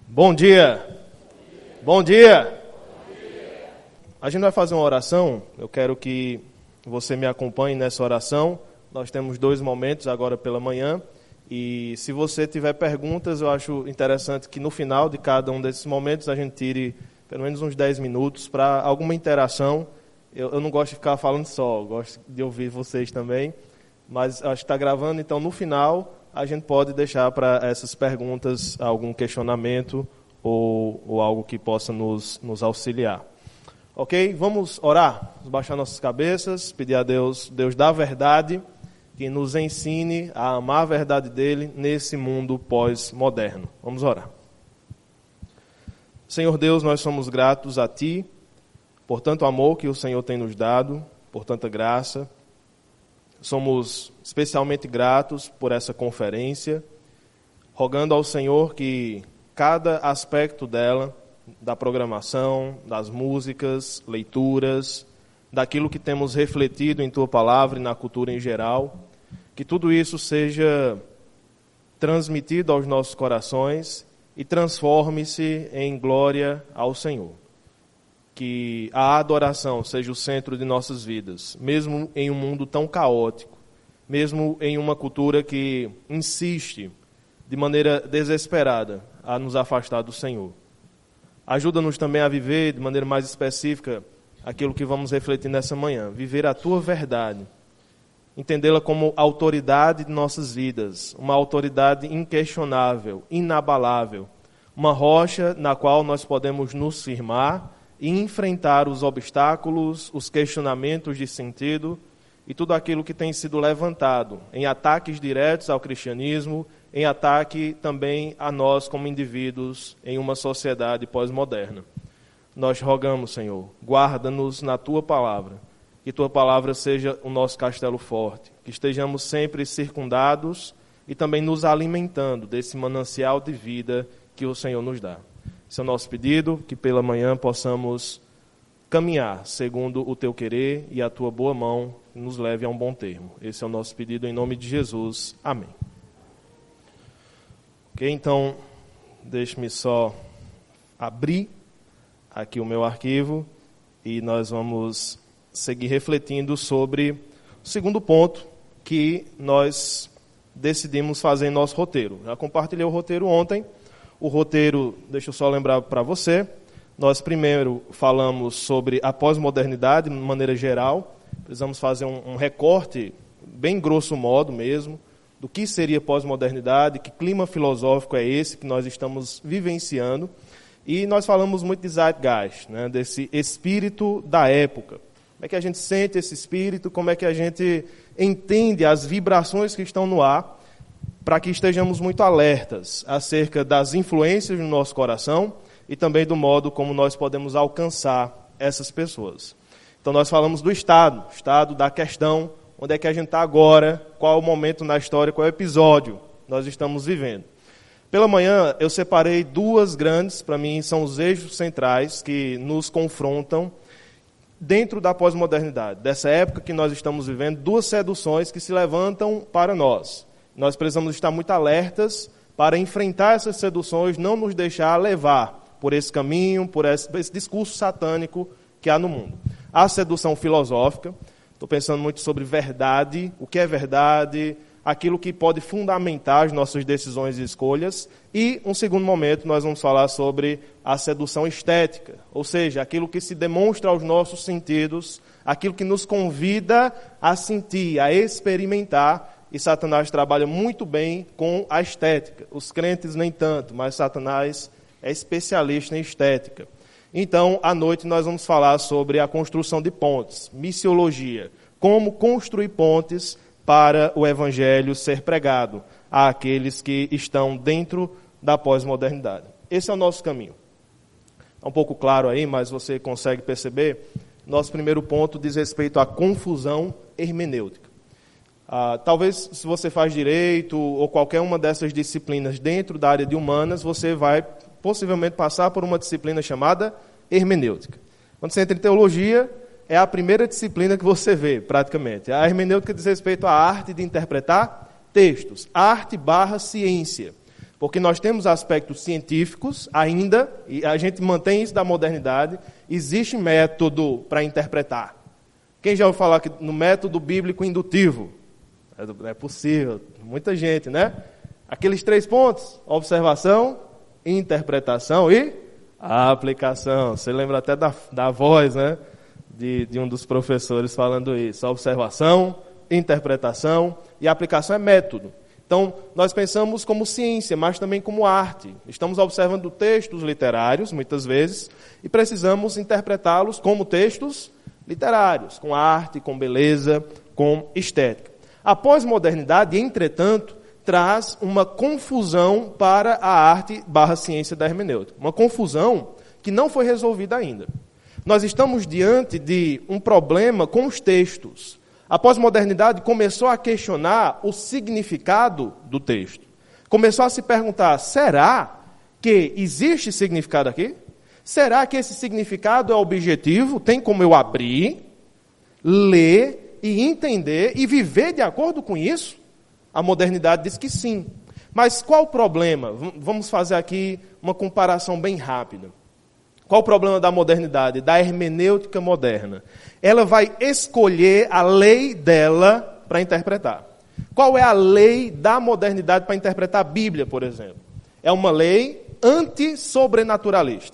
Bom dia. Bom dia. A gente vai fazer uma oração. Eu quero que você me acompanhe nessa oração. Nós temos 2 momentos agora pela manhã. E se você tiver perguntas, eu acho interessante que no final de cada um desses momentos a gente tire pelo menos uns 10 minutos para alguma interação. Eu não gosto de ficar falando só, eu gosto de ouvir vocês também. Mas acho que está gravando, então no final a gente pode deixar para essas perguntas algum questionamento ou algo que possa nos auxiliar. Ok? Vamos orar, vamos baixar nossas cabeças, pedir a Deus da verdade, que nos ensine a amar a verdade dele nesse mundo pós-moderno. Vamos orar. Senhor Deus, nós somos gratos a Ti, por tanto amor que o Senhor tem nos dado, por tanta graça. Somos especialmente gratos por essa conferência, rogando ao Senhor que cada aspecto dela, da programação, das músicas, leituras, daquilo que temos refletido em Tua Palavra e na cultura em geral, que tudo isso seja transmitido aos nossos corações e transforme-se em glória ao Senhor. Que a adoração seja o centro de nossas vidas, mesmo em um mundo tão caótico, mesmo em uma cultura que insiste de maneira desesperada a nos afastar do Senhor. Ajuda-nos também a viver de maneira mais específica aquilo que vamos refletir nessa manhã, viver a Tua verdade, entendê-la como autoridade de nossas vidas, uma autoridade inquestionável, inabalável, uma rocha na qual nós podemos nos firmar e enfrentar os obstáculos, os questionamentos de sentido e tudo aquilo que tem sido levantado em ataques diretos ao cristianismo, em ataque também a nós como indivíduos em uma sociedade pós-moderna. Nós rogamos, Senhor, guarda-nos na Tua Palavra, que Tua Palavra seja o nosso castelo forte, que estejamos sempre circundados e também nos alimentando desse manancial de vida que o Senhor nos dá. Esse é o nosso pedido, que pela manhã possamos caminhar segundo o Teu querer e a Tua boa mão nos leve a um bom termo. Esse é o nosso pedido em nome de Jesus. Amém. Ok, então, deixe-me só abrir aqui o meu arquivo e nós vamos seguir refletindo sobre o segundo ponto que nós decidimos fazer em nosso roteiro. Já compartilhei o roteiro ontem. O roteiro, deixa eu só lembrar para você, nós primeiro falamos sobre a pós-modernidade, de maneira geral. Precisamos fazer um recorte, bem grosso modo mesmo, do que seria pós-modernidade, que clima filosófico é esse que nós estamos vivenciando. E nós falamos muito de Zeitgeist, né, desse espírito da época. Como é que a gente sente esse espírito, como é que a gente entende as vibrações que estão no ar, para que estejamos muito alertas acerca das influências no nosso coração e também do modo como nós podemos alcançar essas pessoas. Então nós falamos do estado da questão, onde é que a gente está agora, qual é o momento na história, qual é o episódio que nós estamos vivendo. Pela manhã eu separei 2 grandes, para mim são os eixos centrais que nos confrontam dentro da pós-modernidade, dessa época que nós estamos vivendo, 2 seduções que se levantam para nós. Nós precisamos estar muito alertas para enfrentar essas seduções, não nos deixar levar por esse caminho, por esse discurso satânico que há no mundo. A sedução filosófica, estou pensando muito sobre verdade, o que é verdade, aquilo que pode fundamentar as nossas decisões e escolhas. E, um segundo momento, nós vamos falar sobre a sedução estética, ou seja, aquilo que se demonstra aos nossos sentidos, aquilo que nos convida a sentir, a experimentar. E Satanás trabalha muito bem com a estética. Os crentes nem tanto, mas Satanás é especialista em estética. Então, à noite nós vamos falar sobre a construção de pontes, missiologia, como construir pontes para o evangelho ser pregado àqueles que estão dentro da pós-modernidade. Esse é o nosso caminho. Está um pouco claro aí, mas você consegue perceber. Nosso primeiro ponto diz respeito à confusão hermenêutica. Talvez, se você faz direito ou qualquer uma dessas disciplinas dentro da área de humanas, você vai possivelmente passar por uma disciplina chamada hermenêutica. Quando você entra em teologia, é a primeira disciplina que você vê, praticamente. A hermenêutica diz respeito à arte de interpretar textos, arte/ciência. Porque nós temos aspectos científicos ainda, e a gente mantém isso da modernidade, existe método para interpretar. Quem já ouviu falar aqui no método bíblico indutivo? É possível, muita gente, né? Aqueles 3 pontos: observação, interpretação e aplicação. Você lembra até da voz, né? De um dos professores falando isso. Observação, interpretação e aplicação é método. Então, nós pensamos como ciência, mas também como arte. Estamos observando textos literários, muitas vezes, e precisamos interpretá-los como textos literários, com arte, com beleza, com estética. A pós-modernidade, entretanto, traz uma confusão para a arte/ciência da hermenêutica. Uma confusão que não foi resolvida ainda. Nós estamos diante de um problema com os textos. A pós-modernidade começou a questionar o significado do texto. Começou a se perguntar, será que existe significado aqui? Será que esse significado é objetivo? Tem como eu abrir, ler e entender e viver de acordo com isso? A modernidade diz que sim. Mas qual o problema? Vamos fazer aqui uma comparação bem rápida. Qual o problema da modernidade, da hermenêutica moderna? Ela vai escolher a lei dela para interpretar. Qual é a lei da modernidade para interpretar a Bíblia, por exemplo? É uma lei antissobrenaturalista.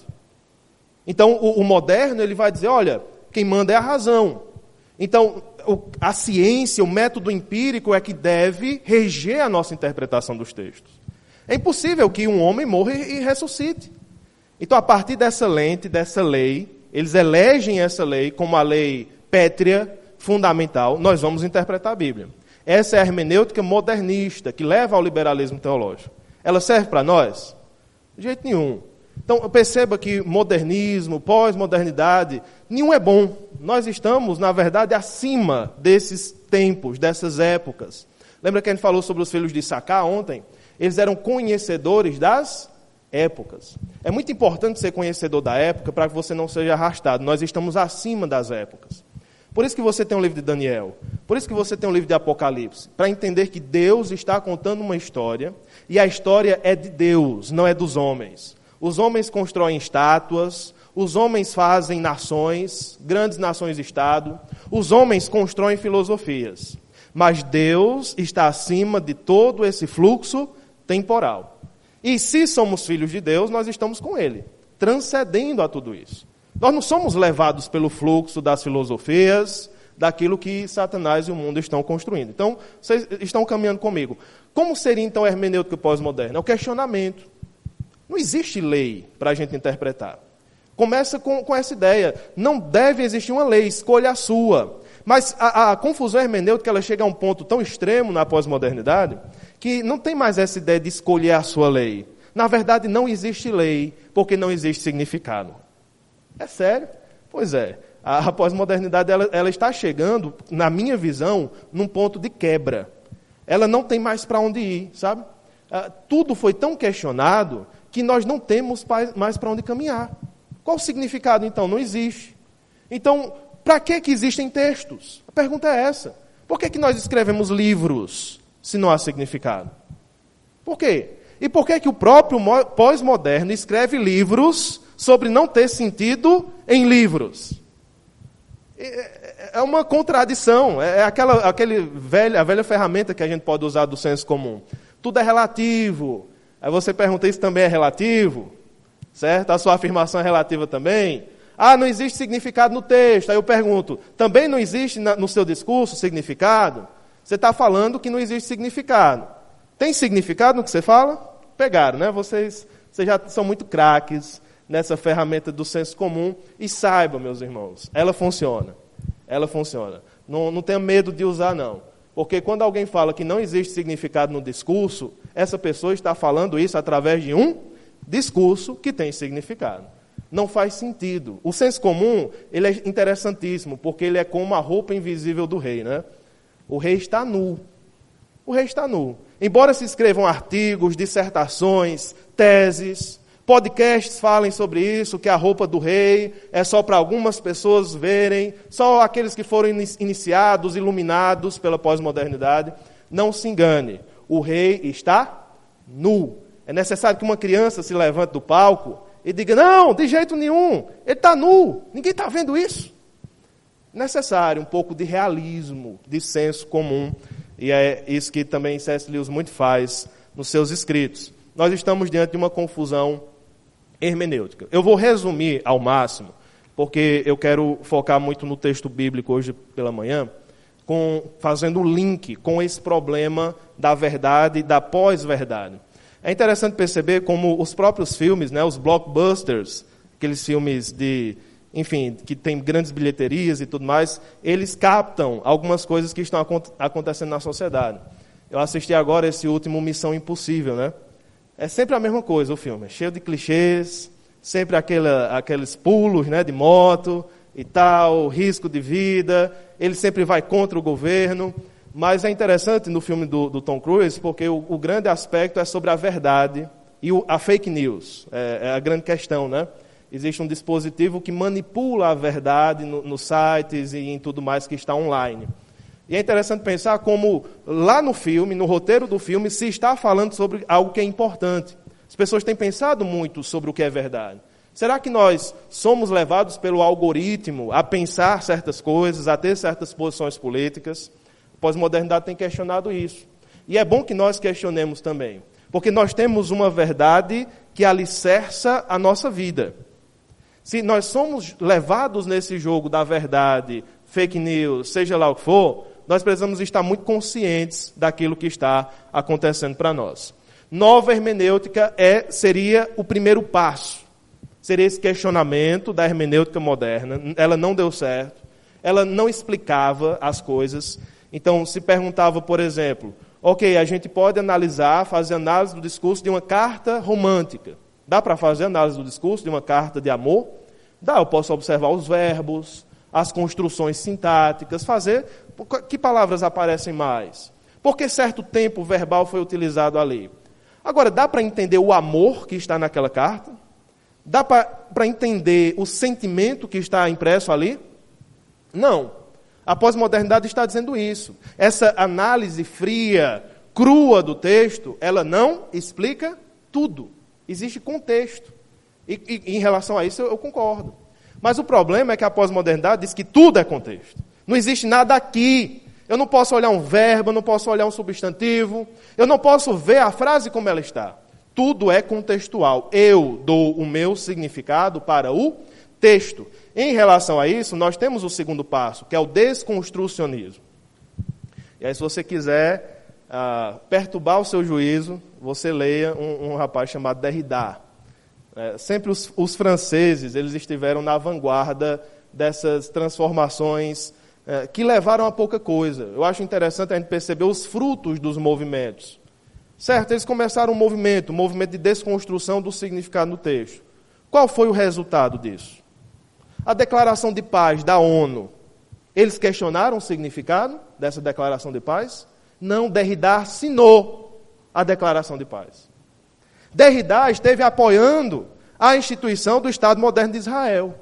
Então, o moderno ele vai dizer, olha, quem manda é a razão. Então, a ciência, o método empírico é que deve reger a nossa interpretação dos textos. É impossível que um homem morra e ressuscite. Então, a partir dessa lente, dessa lei, eles elegem essa lei como a lei pétrea, fundamental, nós vamos interpretar a Bíblia. Essa é a hermenêutica modernista, que leva ao liberalismo teológico. Ela serve para nós? De jeito nenhum. Então, perceba que modernismo, pós-modernidade, nenhum é bom. Nós estamos, na verdade, acima desses tempos, dessas épocas. Lembra que a gente falou sobre os filhos de Issacar ontem? Eles eram conhecedores das épocas. É muito importante ser conhecedor da época para que você não seja arrastado. Nós estamos acima das épocas. Por isso que você tem um livro de Daniel. Por isso que você tem um livro de Apocalipse. Para entender que Deus está contando uma história e a história é de Deus, não é dos homens. Os homens constroem estátuas, os homens fazem nações, grandes nações-estado, os homens constroem filosofias. Mas Deus está acima de todo esse fluxo temporal. E se somos filhos de Deus, nós estamos com Ele, transcendendo a tudo isso. Nós não somos levados pelo fluxo das filosofias, daquilo que Satanás e o mundo estão construindo. Então, vocês estão caminhando comigo. Como seria, então, a hermenêutica pós-moderna? É o questionamento. Não existe lei para a gente interpretar. Começa com essa ideia. Não deve existir uma lei, escolha a sua. Mas a confusão hermenêutica ela chega a um ponto tão extremo na pós-modernidade que não tem mais essa ideia de escolher a sua lei. Na verdade, não existe lei, porque não existe significado. É sério? Pois é. A pós-modernidade ela está chegando, na minha visão, num ponto de quebra. Ela não tem mais para onde ir, sabe? Tudo foi tão questionado que nós não temos mais para onde caminhar. Qual o significado, então? Não existe. Então, para que existem textos? A pergunta é essa. Por que nós escrevemos livros se não há significado? Por quê? E por que o próprio pós-moderno escreve livros sobre não ter sentido em livros? É uma contradição. É a velha ferramenta que a gente pode usar do senso comum. Tudo é relativo. Aí você pergunta, isso também é relativo? Certo? A sua afirmação é relativa também? Não existe significado no texto. Aí eu pergunto, também não existe no seu discurso significado? Você está falando que não existe significado. Tem significado no que você fala? Pegaram, né? Vocês já são muito craques nessa ferramenta do senso comum. E saibam, meus irmãos, ela funciona. Ela funciona. Não tenha medo de usar, não. Porque quando alguém fala que não existe significado no discurso, essa pessoa está falando isso através de um discurso que tem significado. Não faz sentido. O senso comum, ele é interessantíssimo, porque ele é como a roupa invisível do rei, né? O rei está nu. O rei está nu. Embora se escrevam artigos, dissertações, teses, podcasts falem sobre isso, que a roupa do rei é só para algumas pessoas verem, só aqueles que foram iniciados, iluminados pela pós-modernidade. Não se engane, o rei está nu. É necessário que uma criança se levante do palco e diga, não, de jeito nenhum, ele está nu, ninguém está vendo isso. Necessário um pouco de realismo, de senso comum, e é isso que também C.S. Lewis muito faz nos seus escritos. Nós estamos diante de uma confusão hermenêutica. Eu vou resumir ao máximo, porque eu quero focar muito no texto bíblico hoje pela manhã, fazendo um link com esse problema da verdade e da pós-verdade. É interessante perceber como os próprios filmes, né, os blockbusters, aqueles filmes que têm grandes bilheterias e tudo mais, eles captam algumas coisas que estão acontecendo na sociedade. Eu assisti agora esse último Missão Impossível, né? É sempre a mesma coisa o filme, é cheio de clichês, sempre aqueles pulos, né, de moto e tal, risco de vida, ele sempre vai contra o governo. Mas é interessante no filme do Tom Cruise, porque o grande aspecto é sobre a verdade e a fake news. É a grande questão, né? Existe um dispositivo que manipula a verdade nos sites e em tudo mais que está online. E é interessante pensar como lá no filme, no roteiro do filme, se está falando sobre algo que é importante. As pessoas têm pensado muito sobre o que é verdade. Será que nós somos levados pelo algoritmo a pensar certas coisas, a ter certas posições políticas? A pós-modernidade tem questionado isso. E é bom que nós questionemos também, porque nós temos uma verdade que alicerça a nossa vida. Se nós somos levados nesse jogo da verdade, fake news, seja lá o que for, nós precisamos estar muito conscientes daquilo que está acontecendo para nós. Nova hermenêutica seria o primeiro passo. Seria esse questionamento da hermenêutica moderna. Ela não deu certo, ela não explicava as coisas. Então, se perguntava, por exemplo, ok, a gente pode fazer análise do discurso de uma carta romântica. Dá para fazer análise do discurso de uma carta de amor? Dá, eu posso observar os verbos, as construções sintáticas, fazer que palavras aparecem mais. Por que certo tempo verbal foi utilizado ali? Agora, dá para entender o amor que está naquela carta? Dá para entender o sentimento que está impresso ali? Não. A pós-modernidade está dizendo isso. Essa análise fria, crua do texto, ela não explica tudo. Existe contexto. E em relação a isso eu concordo. Mas o problema é que a pós-modernidade diz que tudo é contexto. Não existe nada aqui. Eu não posso olhar um verbo, eu não posso olhar um substantivo, eu não posso ver a frase como ela está. Tudo é contextual. Eu dou o meu significado para o texto. Em relação a isso, nós temos o segundo passo, que é o desconstrucionismo. E aí, se você quiser perturbar o seu juízo, você leia um rapaz chamado Derrida. Sempre os franceses, eles estiveram na vanguarda dessas transformações que levaram a pouca coisa. Eu acho interessante a gente perceber os frutos dos movimentos. Certo, eles começaram um movimento de desconstrução do significado do texto. Qual foi o resultado disso? A declaração de paz da ONU, eles questionaram o significado dessa declaração de paz? Não, Derrida assinou a declaração de paz. Derrida esteve apoiando a instituição do Estado moderno de Israel.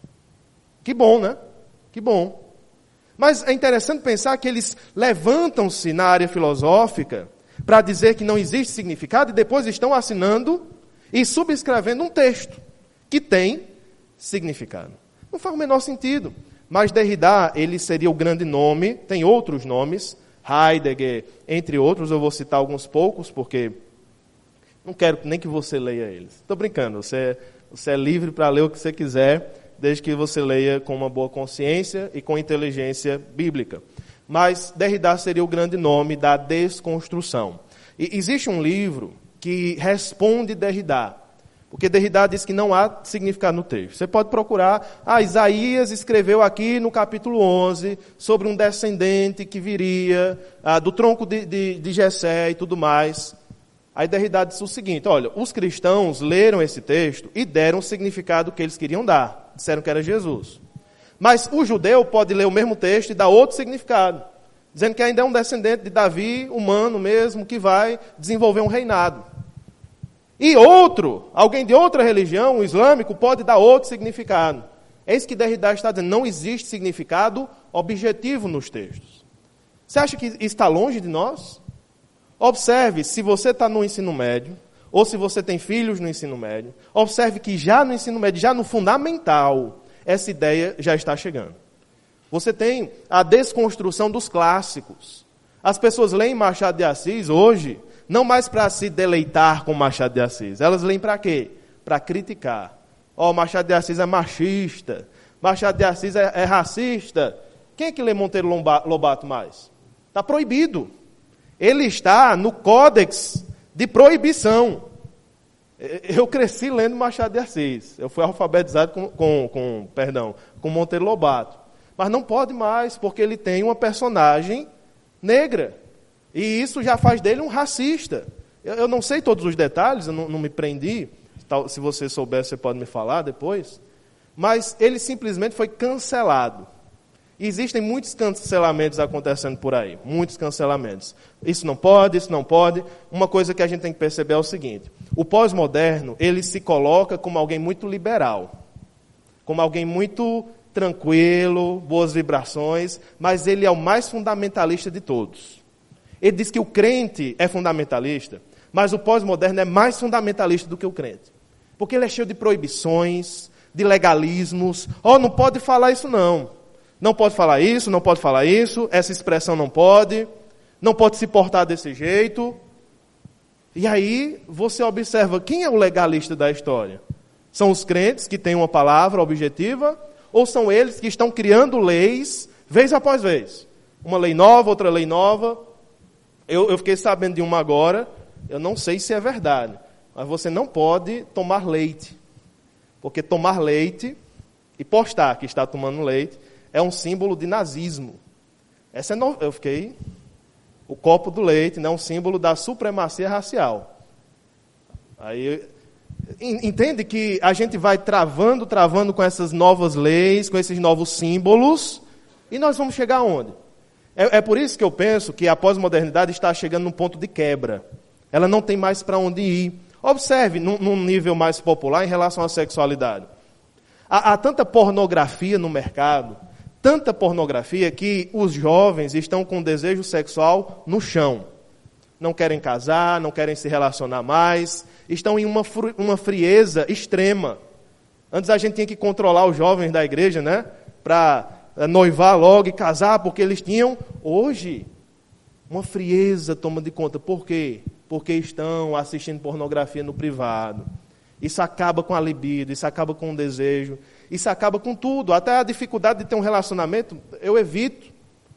Que bom, né? Que bom. Mas é interessante pensar que eles levantam-se na área filosófica para dizer que não existe significado e depois estão assinando e subscrevendo um texto que tem significado. Não faz o menor sentido. Mas Derrida, ele seria o grande nome, tem outros nomes, Heidegger, entre outros, eu vou citar alguns poucos, porque não quero nem que você leia eles. Estou brincando, você é livre para ler o que você quiser, desde que você leia com uma boa consciência e com inteligência bíblica. Mas Derrida seria o grande nome da desconstrução. E existe um livro que responde Derrida, porque Derrida diz que não há significado no texto. Você pode procurar, Isaías escreveu aqui no capítulo 11 sobre um descendente que viria do tronco de Jessé e tudo mais. Aí Derrida diz o seguinte, olha, os cristãos leram esse texto e deram o significado que eles queriam dar. Disseram que era Jesus. Mas o judeu pode ler o mesmo texto e dar outro significado, dizendo que ainda é um descendente de Davi, humano mesmo, que vai desenvolver um reinado. E alguém de outra religião, o islâmico, pode dar outro significado. É isso que Derrida está dizendo, não existe significado objetivo nos textos. Você acha que está longe de nós? Observe, se você está no ensino médio, ou se você tem filhos no ensino médio, observe que já no ensino médio, já no fundamental, essa ideia já está chegando. Você tem a desconstrução dos clássicos. As pessoas leem Machado de Assis hoje, não mais para se deleitar com Machado de Assis. Elas leem para quê? Para criticar. Machado de Assis é machista, Machado de Assis é racista. Quem é que lê Monteiro Lobato mais? Está proibido. Ele está no códex de proibição. Eu cresci lendo Machado de Assis. Eu fui alfabetizado com Monteiro Lobato. Mas não pode mais, porque ele tem uma personagem negra. E isso já faz dele um racista. Eu não sei todos os detalhes, eu não me prendi. Se você souber, você pode me falar depois. Mas ele simplesmente foi cancelado. Existem muitos cancelamentos acontecendo por aí. Muitos cancelamentos. Isso não pode, isso não pode. Uma coisa que a gente tem que perceber é o seguinte. O pós-moderno, ele se coloca como alguém muito liberal. Como alguém muito tranquilo, boas vibrações. Mas ele é o mais fundamentalista de todos. Ele diz que o crente é fundamentalista, mas o pós-moderno é mais fundamentalista do que o crente. Porque ele é cheio de proibições, de legalismos. Não pode falar isso não. Não pode falar isso, não pode falar isso, essa expressão não pode se portar desse jeito. E aí você observa quem é o legalista da história. São os crentes que têm uma palavra objetiva, ou são eles que estão criando leis, vez após vez? Uma lei nova, outra lei nova. Eu fiquei sabendo de uma agora, eu não sei se é verdade, mas você não pode tomar leite. Porque tomar leite e postar que está tomando leite é um símbolo de nazismo. O copo do leite, né, é um símbolo da supremacia racial. Aí, entende que a gente vai travando com essas novas leis, com esses novos símbolos, e nós vamos chegar aonde? É por isso que eu penso que a pós-modernidade está chegando num ponto de quebra. Ela não tem mais para onde ir. Observe, num nível mais popular, em relação à sexualidade. Há tanta pornografia no mercado, tanta pornografia, que os jovens estão com desejo sexual no chão. Não querem casar, não querem se relacionar mais, estão em uma frieza extrema. Antes a gente tinha que controlar os jovens da igreja, né? Para noivar logo e casar, porque eles tinham. Hoje, uma frieza toma de conta. Por quê? Porque estão assistindo pornografia no privado. Isso acaba com a libido, isso acaba com o desejo, isso acaba com tudo. Até a dificuldade de ter um relacionamento, eu evito.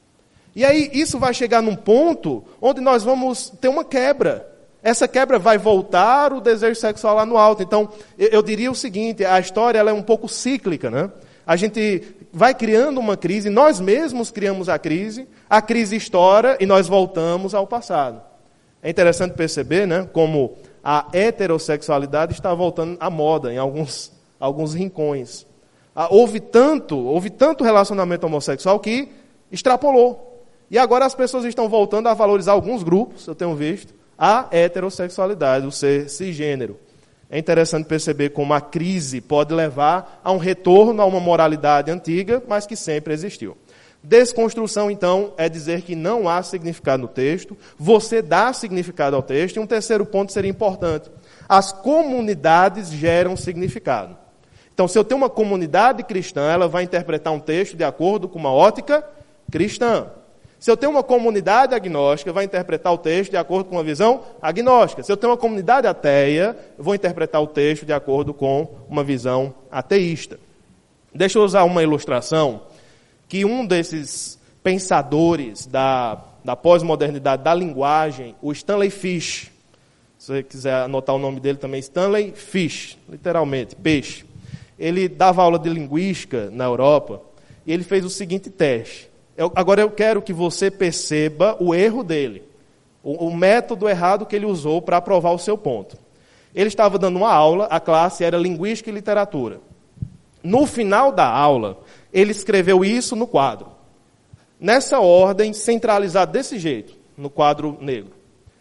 E aí isso vai chegar num ponto onde nós vamos ter uma quebra. Essa quebra vai voltar o desejo sexual lá no alto. Então, eu diria o seguinte, a história ela é um pouco cíclica, né? A gente vai criando uma crise, nós mesmos criamos a crise estoura e nós voltamos ao passado. É interessante perceber, né, como a heterossexualidade está voltando à moda em alguns rincões. Houve tanto relacionamento homossexual que extrapolou. E agora as pessoas estão voltando a valorizar alguns grupos, eu tenho visto, a heterossexualidade, o ser cisgênero. É interessante perceber como a crise pode levar a um retorno a uma moralidade antiga, mas que sempre existiu. Desconstrução, então, é dizer que não há significado no texto, você dá significado ao texto, e um terceiro ponto seria importante. As comunidades geram significado. Então, se eu tenho uma comunidade cristã, ela vai interpretar um texto de acordo com uma ótica cristã. Se eu tenho uma comunidade agnóstica, vai interpretar o texto de acordo com uma visão agnóstica. Se eu tenho uma comunidade ateia, eu vou interpretar o texto de acordo com uma visão ateísta. Deixa eu usar uma ilustração que um desses pensadores da pós-modernidade, da linguagem, o Stanley Fish, se você quiser anotar o nome dele também, Stanley Fish, literalmente, peixe. Ele dava aula de linguística na Europa e ele fez o seguinte teste. Agora eu quero que você perceba o erro dele, o método errado que ele usou para provar o seu ponto. Ele estava dando uma aula, a classe era linguística e literatura. No final da aula, ele escreveu isso no quadro. Nessa ordem, centralizado desse jeito, no quadro negro.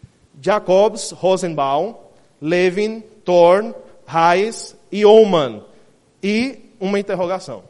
Jacobs, Rosenbaum, Levin, Thorne, Hayes e Ullmann. E uma interrogação.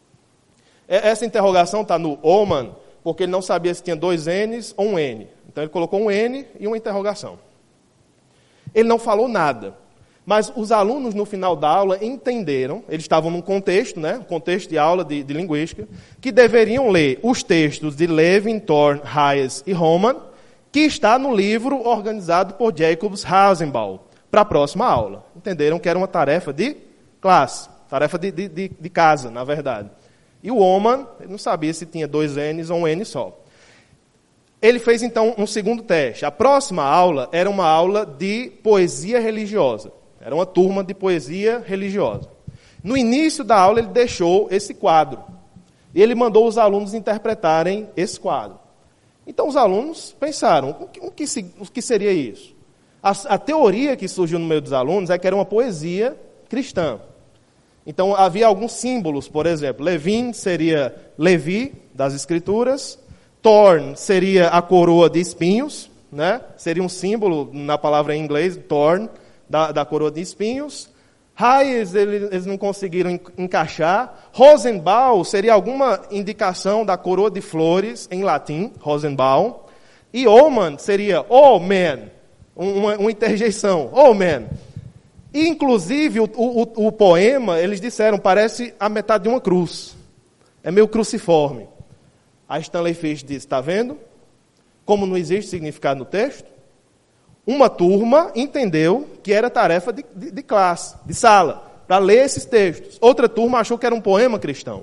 Essa interrogação está no Ullmann, porque ele não sabia se tinha dois N's ou um N. Então ele colocou um N e uma interrogação. Ele não falou nada. Mas os alunos, no final da aula, entenderam, eles estavam num contexto, né, um contexto de aula de linguística, que deveriam ler os textos de Levin, Thorne, Hayes e Roman, que está no livro organizado por Jacobs Hausenbaum, para a próxima aula. Entenderam que era uma tarefa de classe, tarefa de casa, na verdade. E o Oman, ele não sabia se tinha 2 N's ou um N só. Ele fez, então, um segundo teste. A próxima aula era uma aula de poesia religiosa. Era uma turma de poesia religiosa. No início da aula, ele deixou esse quadro. E ele mandou os alunos interpretarem esse quadro. Então, os alunos pensaram, o que seria isso? A teoria que surgiu no meio dos alunos é que era uma poesia cristã. Então, havia alguns símbolos, por exemplo. Levin seria Levi, das Escrituras. Thorn seria a coroa de espinhos, né? Seria um símbolo, na palavra em inglês, thorn, da coroa de espinhos. Hayes, eles não conseguiram encaixar. Rosenbaum seria alguma indicação da coroa de flores, em latim, Rosenbaum. E Oman seria, oh man, uma interjeição, oh man. E, inclusive, o poema, eles disseram, parece a metade de uma cruz. É meio cruciforme. A Stanley Fish disse, está vendo? Como não existe significado no texto? Uma turma entendeu que era tarefa de classe, de sala, para ler esses textos. Outra turma achou que era um poema cristão.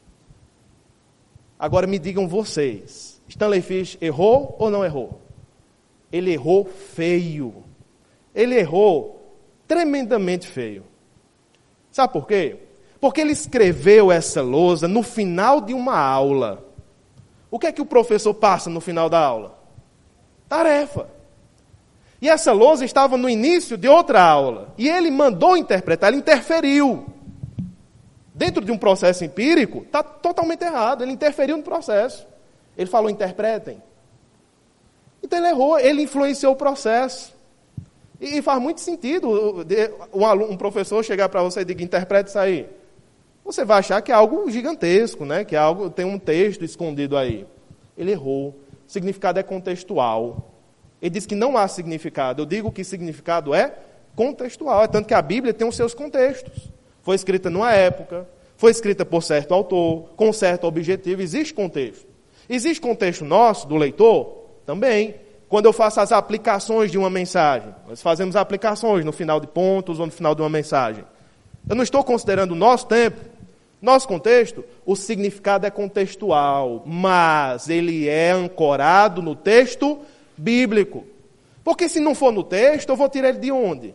Agora me digam vocês, Stanley Fish errou ou não errou? Ele errou feio. Ele errou tremendamente feio. Sabe por quê? Porque ele escreveu essa lousa no final de uma aula. O que é que o professor passa no final da aula? Tarefa. E essa lousa estava no início de outra aula. E ele mandou interpretar, ele interferiu. Dentro de um processo empírico, está totalmente errado. Ele interferiu no processo. Ele falou, interpretem. Então ele errou, ele influenciou o processo. E faz muito sentido um professor chegar para você e dizer, interprete isso aí. Você vai achar que é algo gigantesco, né? Que é algo, tem um texto escondido aí. Ele errou. O significado é contextual. Ele diz que não há significado. Eu digo que significado é contextual. É tanto que a Bíblia tem os seus contextos. Foi escrita numa época, foi escrita por certo autor, com certo objetivo. Existe contexto. Existe contexto nosso, do leitor? Também. Quando eu faço as aplicações de uma mensagem, nós fazemos aplicações no final de pontos ou no final de uma mensagem. Eu não estou considerando o nosso tempo, nosso contexto, o significado é contextual, mas ele é ancorado no texto bíblico. Porque se não for no texto, eu vou tirar ele de onde?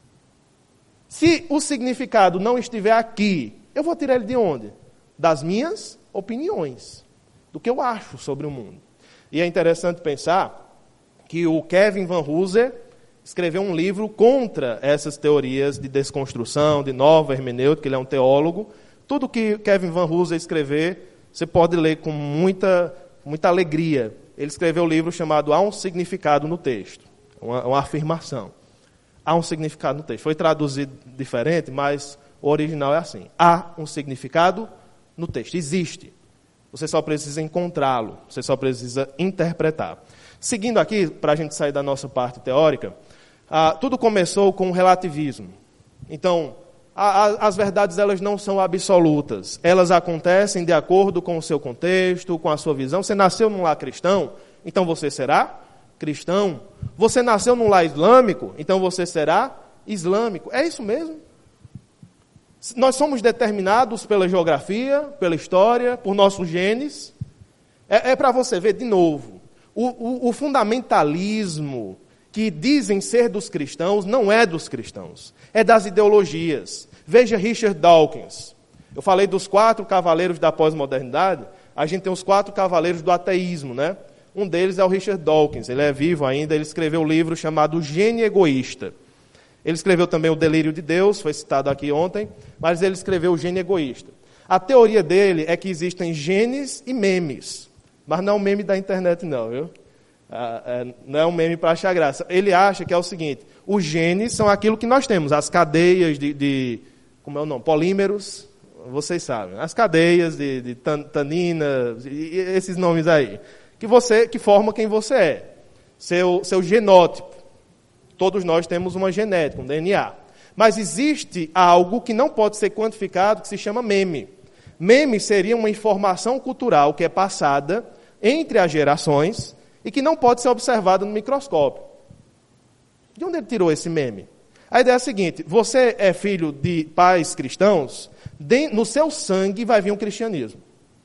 Se o significado não estiver aqui, eu vou tirar ele de onde? Das minhas opiniões, do que eu acho sobre o mundo. E é interessante pensar que o Kevin Van Hooser escreveu um livro contra essas teorias de desconstrução, de nova hermenêutica, ele é um teólogo. Tudo que Kevin Van Hooser escrever, você pode ler com muita alegria. Ele escreveu um livro chamado Há um Significado no Texto, uma afirmação. Há um significado no texto. Foi traduzido diferente, mas o original é assim. Há um significado no texto. Existe. Você só precisa encontrá-lo. Você só precisa interpretar. Seguindo aqui, para a gente sair da nossa parte teórica, tudo começou com o relativismo. Então, as verdades elas não são absolutas. Elas acontecem de acordo com o seu contexto, com a sua visão. Você nasceu num lar cristão, então você será cristão. Você nasceu num lar islâmico, então você será islâmico. É isso mesmo. Nós somos determinados pela geografia, pela história, por nossos genes. É para você ver de novo. O fundamentalismo que dizem ser dos cristãos não é dos cristãos, é das ideologias. Veja Richard Dawkins. Eu falei dos 4 cavaleiros da pós-modernidade, a gente tem os 4 cavaleiros do ateísmo, né? Um deles é o Richard Dawkins, ele é vivo ainda, ele escreveu um livro chamado Gênio Egoísta. Ele escreveu também O Delírio de Deus, foi citado aqui ontem, mas ele escreveu O Gênio Egoísta. A teoria dele é que existem genes e memes. Mas não é um meme da internet não, viu? Não é um meme para achar graça. Ele acha que é o seguinte, os genes são aquilo que nós temos, as cadeias de como é o nome? Polímeros, vocês sabem. As cadeias de tanina, e esses nomes aí. Que formam quem você é. Seu genótipo. todos nós temos uma genética, um DNA. Mas existe algo que não pode ser quantificado, que se chama meme. Meme seria uma informação cultural que é passada entre as gerações e que não pode ser observada no microscópio. De onde ele tirou esse meme? A ideia é a seguinte: você é filho de pais cristãos, no seu sangue vai vir um cristianismo.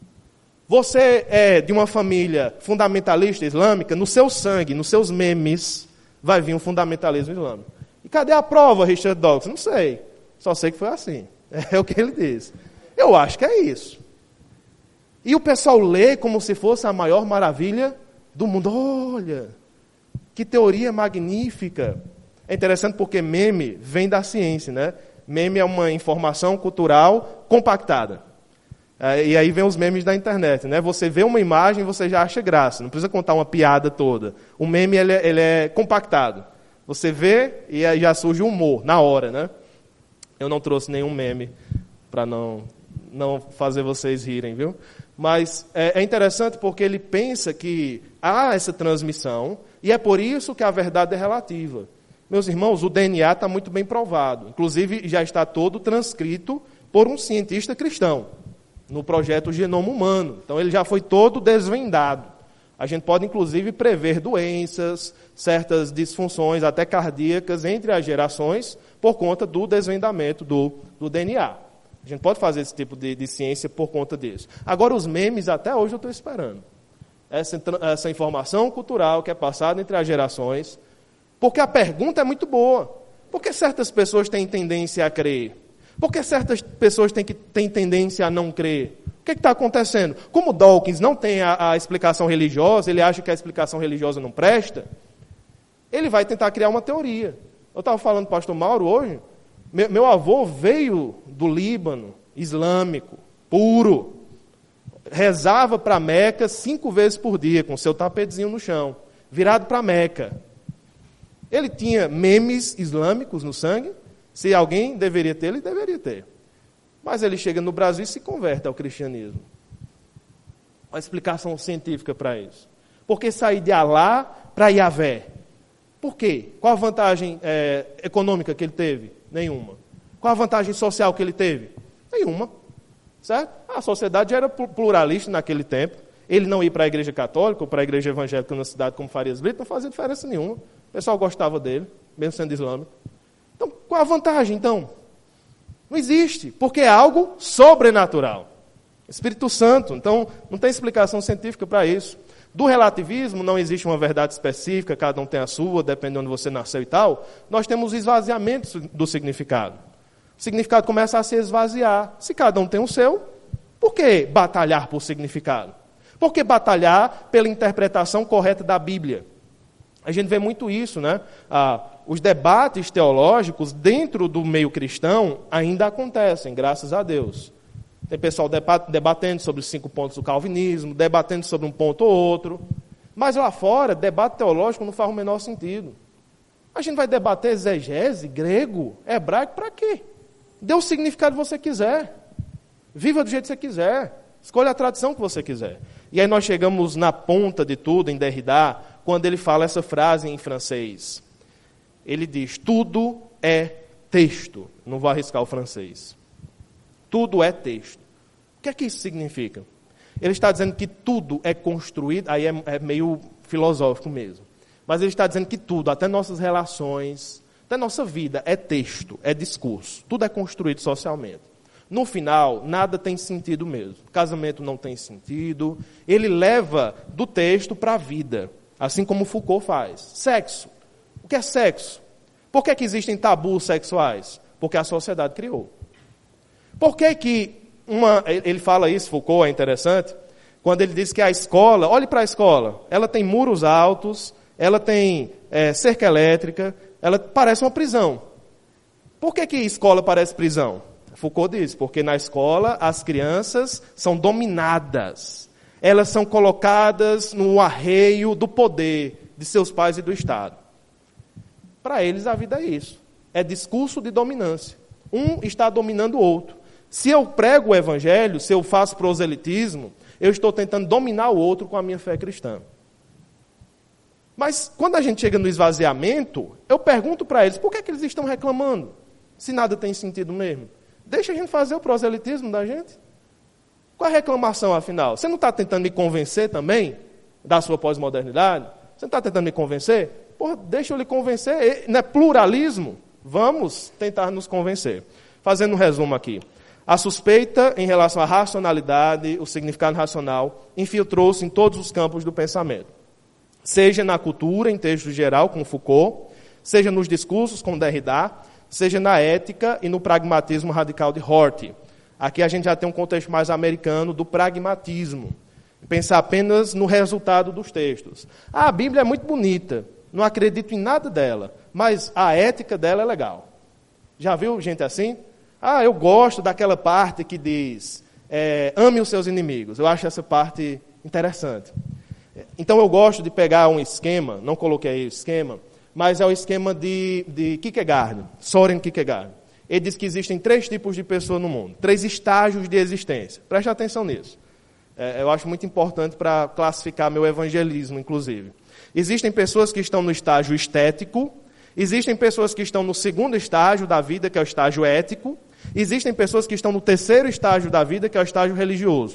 Você é de uma família fundamentalista islâmica, no seu sangue, nos seus memes, vai vir um fundamentalismo islâmico. E cadê a prova, Richard Dawkins? Não sei. Só sei que foi assim. É o que ele diz. Eu acho que é isso. E o pessoal lê como se fosse a maior maravilha do mundo. Olha, que teoria magnífica. É interessante porque meme vem da ciência, né? Meme é uma informação cultural compactada. E aí vem os memes da internet, né? Você vê uma imagem e você já acha graça. Não precisa contar uma piada toda. O meme ele é compactado. Você vê e aí já surge o humor na hora, né? Eu não trouxe nenhum meme para não fazer vocês rirem, viu? Mas é interessante porque ele pensa que há essa transmissão e é por isso que a verdade é relativa. Meus irmãos, o DNA está muito bem provado. Inclusive, já está todo transcrito por um cientista cristão, no projeto Genoma Humano. Então, ele já foi todo desvendado. A gente pode, inclusive, prever doenças, certas disfunções, até cardíacas, entre as gerações, por conta do desvendamento do DNA. A gente pode fazer esse tipo de ciência por conta disso. Agora, os memes, até hoje, eu estou esperando. Essa informação cultural que é passada entre as gerações, porque a pergunta é muito boa. Por que certas pessoas têm tendência a crer? Por que certas pessoas têm tendência a não crer? O que está acontecendo? Como Dawkins não tem a explicação religiosa, ele acha que a explicação religiosa não presta, ele vai tentar criar uma teoria. Eu estava falando para o pastor Mauro hoje, meu avô veio do Líbano, islâmico, puro, rezava para Meca 5 vezes por dia, com seu tapetezinho no chão, virado para Meca. Ele tinha memes islâmicos no sangue. Se alguém deveria ter, ele deveria ter. Mas ele chega no Brasil e se converte ao cristianismo. A explicação científica para isso. Por que sair de Alá para Yahvé? Por quê? Qual a vantagem econômica que ele teve? Nenhuma. Qual a vantagem social que ele teve? Nenhuma. Certo? A sociedade já era pluralista naquele tempo. Ele não ir para a igreja católica ou para a igreja evangélica na cidade como Farias Brito não fazia diferença nenhuma. O pessoal gostava dele, mesmo sendo islâmico. Então, qual a vantagem, então? Não existe, porque é algo sobrenatural. Espírito Santo. Então, não tem explicação científica para isso. Do relativismo, não existe uma verdade específica, cada um tem a sua, depende de onde você nasceu e tal. Nós temos esvaziamentos do significado. O significado começa a se esvaziar. Se cada um tem o seu, por que batalhar por significado? Por que batalhar pela interpretação correta da Bíblia? A gente vê muito isso, né? Os debates teológicos dentro do meio cristão ainda acontecem, graças a Deus. Tem pessoal debatendo sobre os 5 pontos do calvinismo, debatendo sobre um ponto ou outro. Mas lá fora, debate teológico não faz o menor sentido. A gente vai debater exegese, grego, hebraico, para quê? Dê o significado que você quiser. Viva do jeito que você quiser. Escolha a tradição que você quiser. E aí nós chegamos na ponta de tudo, em Derrida, quando ele fala essa frase em francês. Ele diz, tudo é texto. Não vou arriscar o francês. Tudo é texto. O que é que isso significa? Ele está dizendo que tudo é construído, aí é meio filosófico mesmo. Mas ele está dizendo que tudo, até nossas relações, até nossa vida, é texto, é discurso. Tudo é construído socialmente. No final, nada tem sentido mesmo. Casamento não tem sentido. Ele leva do texto para a vida, assim como Foucault faz. Sexo. O que é sexo? Por que existem tabus sexuais? Porque a sociedade criou. Por que ele fala isso, Foucault, é interessante, quando ele diz que a escola, olhe para a escola, ela tem muros altos, ela tem cerca elétrica, ela parece uma prisão. Por que escola parece prisão? Foucault diz, porque na escola as crianças são dominadas. Elas são colocadas no arreio do poder de seus pais e do Estado. Para eles a vida é isso. É discurso de dominância. Um está dominando o outro. Se eu prego o evangelho, se eu faço proselitismo, eu estou tentando dominar o outro com a minha fé cristã. Mas quando a gente chega no esvaziamento, eu pergunto para eles, por que eles estão reclamando? Se nada tem sentido mesmo. Deixa a gente fazer o proselitismo da gente. Qual é a reclamação, afinal? Você não está tentando me convencer também da sua pós-modernidade? Você não está tentando me convencer? Porra, deixa eu lhe convencer. Não é pluralismo? Vamos tentar nos convencer. Fazendo um resumo aqui. A suspeita em relação à racionalidade, o significado racional, infiltrou-se em todos os campos do pensamento. Seja na cultura, em texto geral, com Foucault, seja nos discursos, com Derrida, seja na ética e no pragmatismo radical de Rorty. Aqui a gente já tem um contexto mais americano do pragmatismo. Pensar apenas no resultado dos textos. A Bíblia é muito bonita, não acredito em nada dela, mas a ética dela é legal. Já viu gente assim? Eu gosto daquela parte que diz, ame os seus inimigos. Eu acho essa parte interessante. Então eu gosto de pegar um esquema, não coloquei aí o esquema, mas é o esquema de Kierkegaard, Søren Kierkegaard. Ele diz que existem 3 tipos de pessoas no mundo, 3 estágios de existência. Preste atenção nisso. Eu acho muito importante para classificar meu evangelismo, inclusive. Existem pessoas que estão no estágio estético, existem pessoas que estão no segundo estágio da vida, que é o estágio ético, existem pessoas que estão no terceiro estágio da vida, que é o estágio religioso.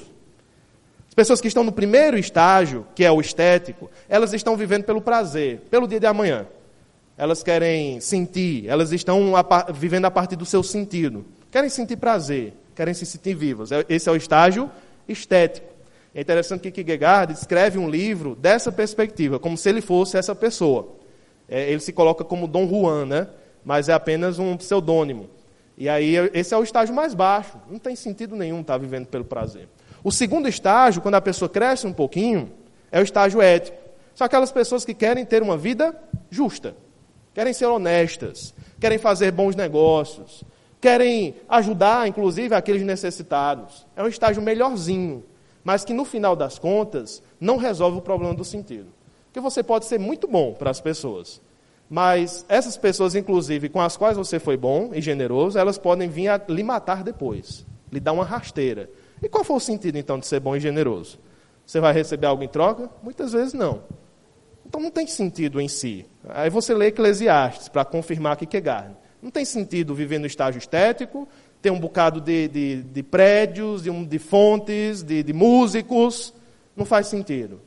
As pessoas que estão no primeiro estágio, que é o estético, elas estão vivendo pelo prazer, pelo dia de amanhã. Elas querem sentir, elas estão vivendo a partir do seu sentido. Querem sentir prazer, querem se sentir vivas. Esse é o estágio estético. É interessante que Kierkegaard escreve um livro dessa perspectiva, como se ele fosse essa pessoa. Ele se coloca como Dom Juan, né? Mas é apenas um pseudônimo. E aí esse é o estágio mais baixo. Não tem sentido nenhum estar vivendo pelo prazer. O segundo estágio, quando a pessoa cresce um pouquinho, é o estágio ético. São aquelas pessoas que querem ter uma vida justa, querem ser honestas, querem fazer bons negócios, querem ajudar, inclusive, aqueles necessitados. É um estágio melhorzinho, mas que, no final das contas, não resolve o problema do sentido. Porque você pode ser muito bom para as pessoas, mas essas pessoas, inclusive, com as quais você foi bom e generoso, elas podem vir a lhe matar depois, lhe dar uma rasteira. E qual foi o sentido, então, de ser bom e generoso? Você vai receber algo em troca? Muitas vezes não. Então não tem sentido em si. Aí você lê Eclesiastes para confirmar Kierkegaard. Não tem sentido viver no estágio estético, ter um bocado de prédios, de fontes, de músicos. Não faz sentido.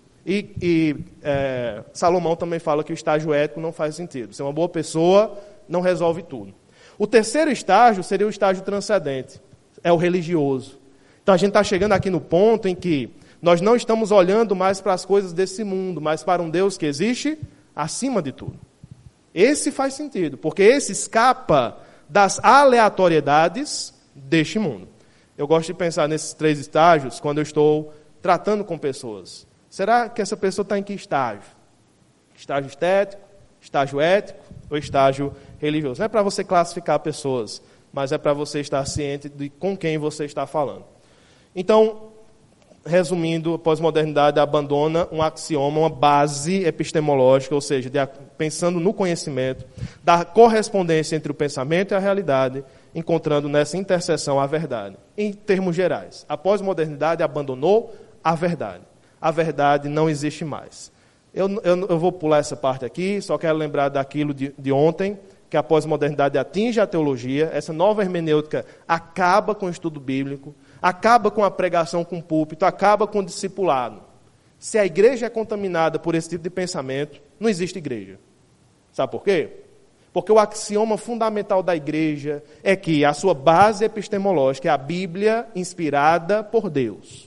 Salomão também fala que o estágio ético não faz sentido. Ser uma boa pessoa não resolve tudo. O terceiro estágio seria o estágio transcendente. É o religioso. Então a gente está chegando aqui no ponto em que nós não estamos olhando mais para as coisas desse mundo, mas para um Deus que existe acima de tudo. Esse faz sentido, porque esse escapa das aleatoriedades deste mundo. Eu gosto de pensar nesses 3 estágios quando eu estou tratando com pessoas. Será que essa pessoa está em que estágio? Estágio estético, estágio ético ou estágio religioso? Não é para você classificar pessoas, mas é para você estar ciente de com quem você está falando. Então, resumindo, a pós-modernidade abandona um axioma, uma base epistemológica, ou seja, pensando no conhecimento, da correspondência entre o pensamento e a realidade, encontrando nessa interseção a verdade. Em termos gerais, a pós-modernidade abandonou a verdade. A verdade não existe mais. Eu vou pular essa parte aqui, só quero lembrar daquilo de ontem, que a pós-modernidade atinge a teologia, essa nova hermenêutica acaba com o estudo bíblico, acaba com a pregação com o púlpito, acaba com o discipulado. Se a igreja é contaminada por esse tipo de pensamento, não existe igreja. Sabe por quê? Porque o axioma fundamental da igreja é que a sua base epistemológica é a Bíblia inspirada por Deus.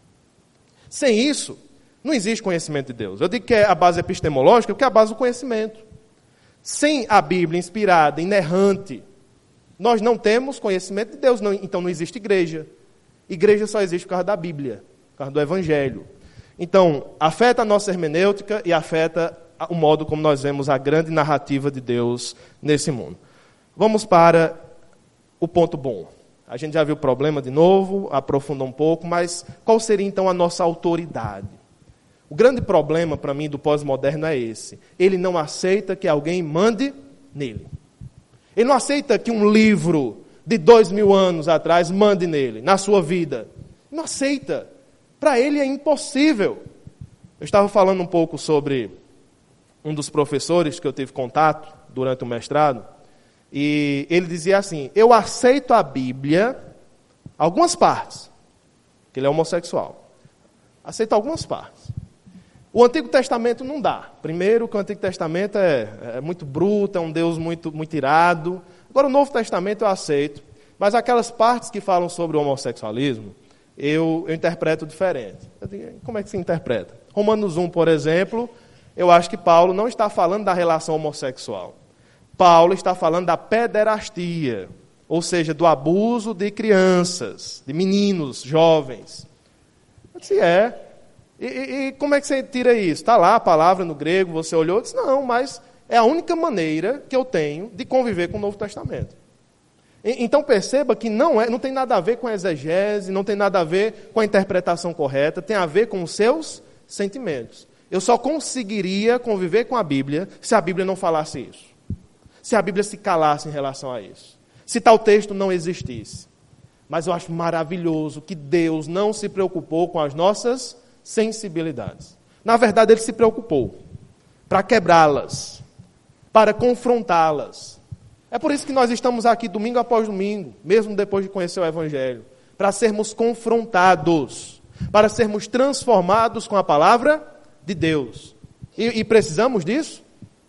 Sem isso, não existe conhecimento de Deus. Eu digo que é a base epistemológica porque é a base do conhecimento. Sem a Bíblia inspirada, inerrante, nós não temos conhecimento de Deus, então não existe igreja. Igreja só existe por causa da Bíblia, por causa do Evangelho. Então, afeta a nossa hermenêutica e afeta o modo como nós vemos a grande narrativa de Deus nesse mundo. Vamos para o ponto bom. A gente já viu o problema de novo, aprofundou um pouco, mas qual seria então a nossa autoridade? O grande problema para mim do pós-moderno é esse. Ele não aceita que alguém mande nele. Ele não aceita que um livro de 2000 anos atrás mande nele, na sua vida. Não aceita. Para ele é impossível. Eu estava falando um pouco sobre um dos professores que eu tive contato durante o mestrado, e ele dizia assim: eu aceito a Bíblia, algumas partes, que ele é homossexual, aceito algumas partes. O Antigo Testamento não dá. Primeiro, que o Antigo Testamento é muito bruto, é um Deus muito irado. Agora, o Novo Testamento eu aceito, mas aquelas partes que falam sobre o homossexualismo, eu interpreto diferente. Eu digo, como é que se interpreta? Romanos 1, por exemplo, eu acho que Paulo não está falando da relação homossexual. Paulo está falando da pederastia, ou seja, do abuso de crianças, de meninos, jovens. Eu disse, E como é que você tira isso? Está lá a palavra no grego, você olhou e disse, não, mas é a única maneira que eu tenho de conviver com o Novo Testamento. Então perceba que não tem nada a ver com a exegese, não tem nada a ver com a interpretação correta, tem a ver com os seus sentimentos. Eu só conseguiria conviver com a Bíblia se a Bíblia não falasse isso. Se a Bíblia se calasse em relação a isso. Se tal texto não existisse. Mas eu acho maravilhoso que Deus não se preocupou com as nossas sensibilidades. Na verdade, Ele se preocupou para quebrá-las, para confrontá-las. É por isso que nós estamos aqui domingo após domingo, mesmo depois de conhecer o Evangelho, para sermos confrontados, para sermos transformados com a palavra de Deus. E precisamos disso?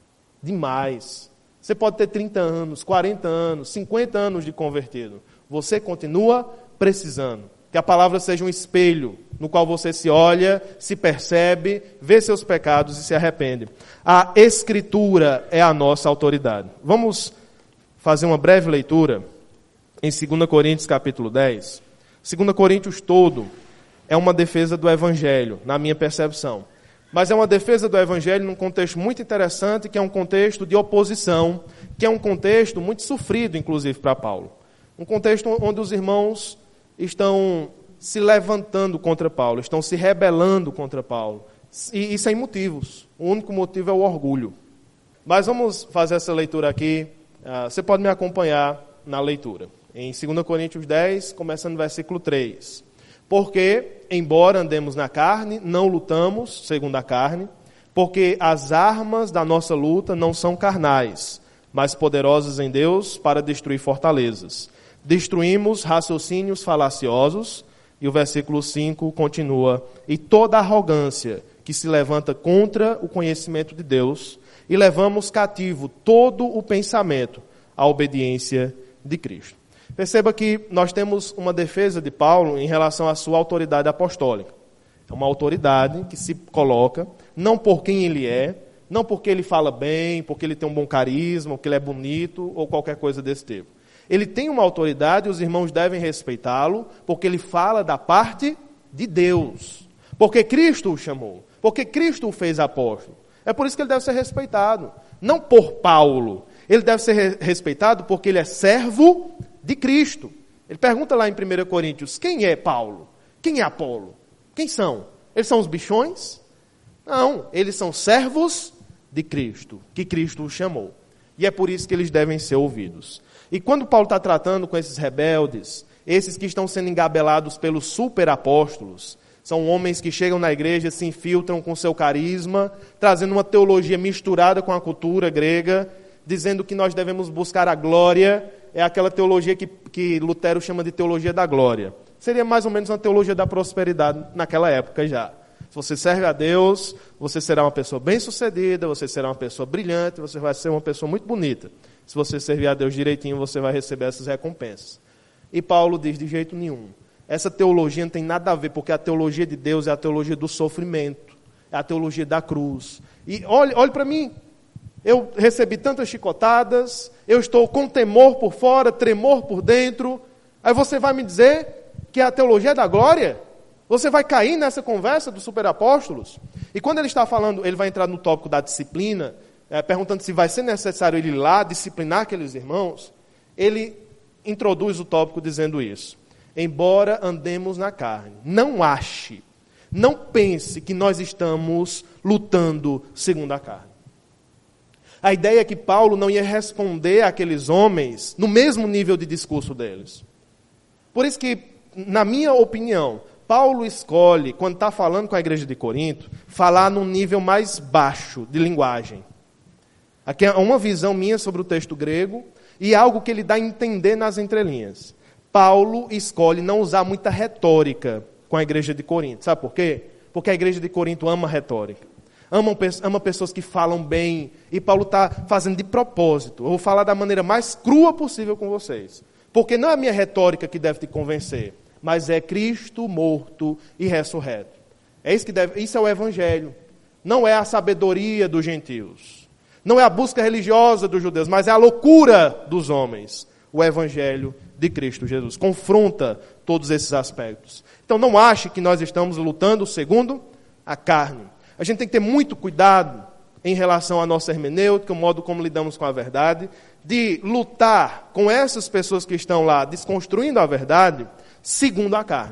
Demais. Você pode ter 30 anos, 40 anos, 50 anos de convertido. Você continua precisando. Que a palavra seja um espelho no qual você se olha, se percebe, vê seus pecados e se arrepende. A Escritura é a nossa autoridade. Vamos fazer uma breve leitura em 2 Coríntios capítulo 10. 2 Coríntios todo é uma defesa do Evangelho, na minha percepção. Mas é uma defesa do Evangelho num contexto muito interessante, que é um contexto de oposição, que é um contexto muito sofrido, inclusive, para Paulo. Um contexto onde os irmãos estão se levantando contra Paulo, estão se rebelando contra Paulo. E sem motivos. O único motivo é o orgulho. Mas vamos fazer essa leitura aqui. Você pode me acompanhar na leitura. Em 2 Coríntios 10, começando no versículo 3. Porque, embora andemos na carne, não lutamos segundo a carne, porque as armas da nossa luta não são carnais, mas poderosas em Deus para destruir fortalezas. Destruímos raciocínios falaciosos, e o versículo 5 continua, e toda arrogância que se levanta contra o conhecimento de Deus, e levamos cativo todo o pensamento à obediência de Cristo. Perceba que nós temos uma defesa de Paulo em relação à sua autoridade apostólica. É uma autoridade que se coloca, não por quem ele é, não porque ele fala bem, porque ele tem um bom carisma, porque ele é bonito, ou qualquer coisa desse tipo. Ele tem uma autoridade e os irmãos devem respeitá-lo, porque ele fala da parte de Deus. Porque Cristo o chamou, porque Cristo o fez apóstolo. É por isso que ele deve ser respeitado. Não por Paulo. Ele deve ser respeitado porque ele é servo de Cristo. Ele pergunta lá em 1 Coríntios, quem é Paulo? Quem é Apolo? Quem são? Eles são os bichões? Não, eles são servos de Cristo, que Cristo os chamou. E é por isso que eles devem ser ouvidos. E quando Paulo está tratando com esses rebeldes, esses que estão sendo engabelados pelos superapóstolos, são homens que chegam na igreja, se infiltram com seu carisma, trazendo uma teologia misturada com a cultura grega, dizendo que nós devemos buscar a glória, é aquela teologia que Lutero chama de teologia da glória. Seria mais ou menos uma teologia da prosperidade naquela época já. Se você serve a Deus, você será uma pessoa bem-sucedida, você será uma pessoa brilhante, você vai ser uma pessoa muito bonita. Se você servir a Deus direitinho, você vai receber essas recompensas. E Paulo diz, de jeito nenhum. Essa teologia não tem nada a ver, porque a teologia de Deus é a teologia do sofrimento, é a teologia da cruz. E olhe para mim, eu recebi tantas chicotadas, eu estou com temor por fora, tremor por dentro. Aí você vai me dizer que a teologia é da glória? Você vai cair nessa conversa dos superapóstolos? E quando ele está falando, ele vai entrar no tópico da disciplina, perguntando se vai ser necessário ele ir lá disciplinar aqueles irmãos, ele introduz o tópico dizendo isso. Embora andemos na carne, não ache, não pense que nós estamos lutando segundo a carne. A ideia é que Paulo não ia responder àqueles homens no mesmo nível de discurso deles. Por isso que, na minha opinião, Paulo escolhe, quando está falando com a igreja de Corinto, falar num nível mais baixo de linguagem. Aqui é uma visão minha sobre o texto grego e algo que ele dá a entender nas entrelinhas. Paulo escolhe não usar muita retórica com a igreja de Corinto. Sabe por quê? Porque a igreja de Corinto ama retórica. Ama pessoas que falam bem. E Paulo está fazendo de propósito. Eu vou falar da maneira mais crua possível com vocês. Porque não é a minha retórica que deve te convencer, mas é Cristo morto e ressurreto. Isso é o Evangelho. Não é a sabedoria dos gentios. Não é a busca religiosa dos judeus, mas é a loucura dos homens. O Evangelho de Cristo Jesus confronta todos esses aspectos. Então não ache que nós estamos lutando segundo a carne. A gente tem que ter muito cuidado em relação à nossa hermenêutica, o modo como lidamos com a verdade, de lutar com essas pessoas que estão lá desconstruindo a verdade segundo a carne.